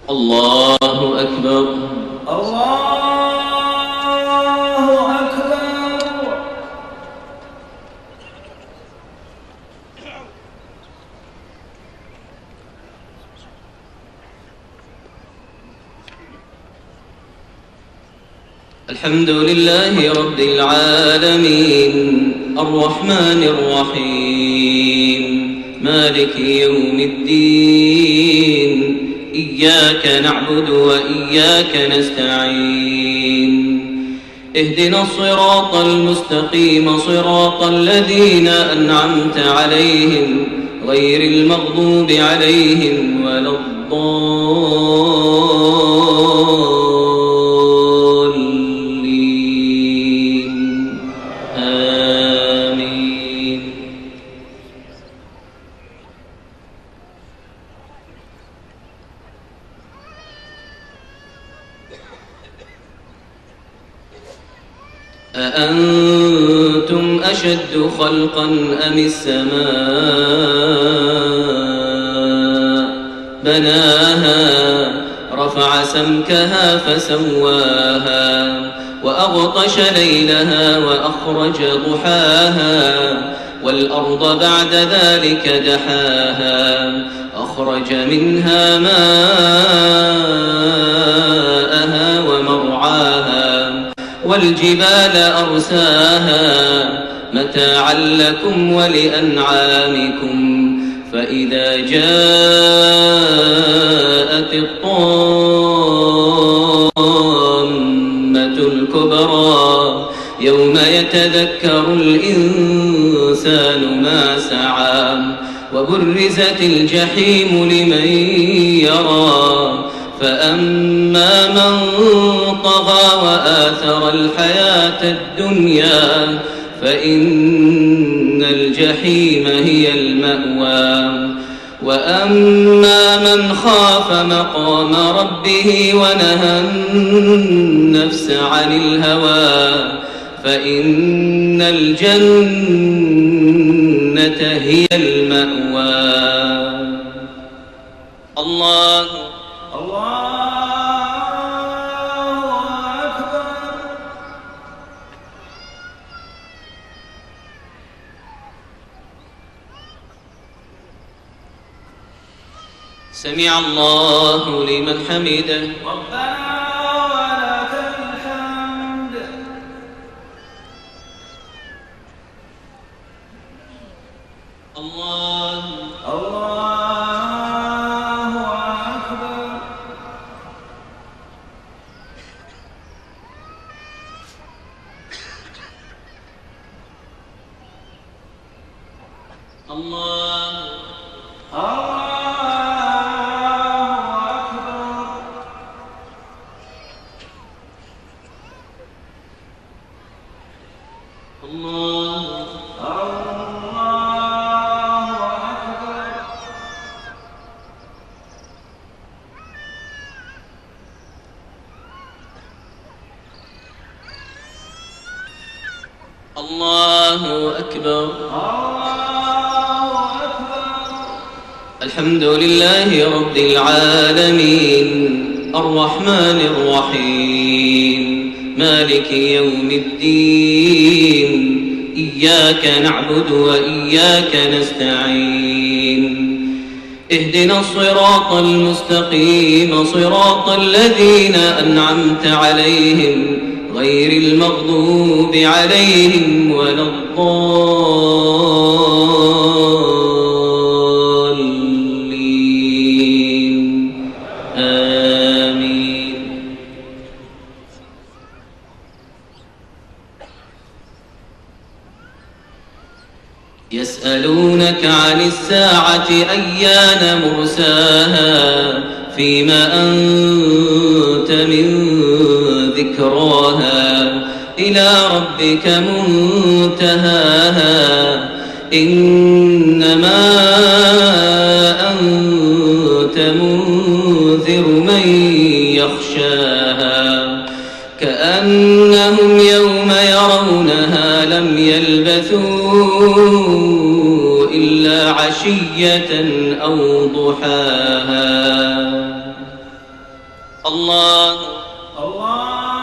الله أكبر. الله أكبر. الحمد لله رب العالمين الرحمن الرحيم مالك يوم الدين إياك نعبد وإياك نستعين اهدنا الصراط المستقيم صراط الذين أنعمت عليهم غير المغضوب عليهم ولا الضالين آمين. أأنتم أشد خلقا أم السماء بناها رفع سمكها فسواها وأغطش ليلها وأخرج ضحاها والأرض بعد ذلك دحاها أخرج منها ماءها ومرعاها والجبال أرساها متاعا لكم ولأنعامكم فإذا جاءت الطامة الكبرى يوم يتذكر الإنسان ما سعى وبرزت الجحيم لمن يرى فأما من طغى وآثر الحياة الدنيا فإن الجحيم هي المأوى وأما من خاف مقام ربه ونهى النفس عن الهوى فإن الجنة هي المأوى. الله أكبر. سمع الله لمن حمده ربنا ولك الحمد. الله أكبر. الله الله أكبر. الحمد لله رب العالمين الرحمن الرحيم مالك يوم الدين إياك نعبد وإياك نستعين اهدنا الصراط المستقيم صراط الذين أنعمت عليهم غير المغضوب عليهم ولا الضالين آمين. يسألونك عن الساعة أيان مرساها فيما أنت من ذكراها إلى ربك منتهاها إنما أنت منذر من يخشاها كأنهم يوم يرونها لم يلبثوا إلا عشية أو ضحاها الله الله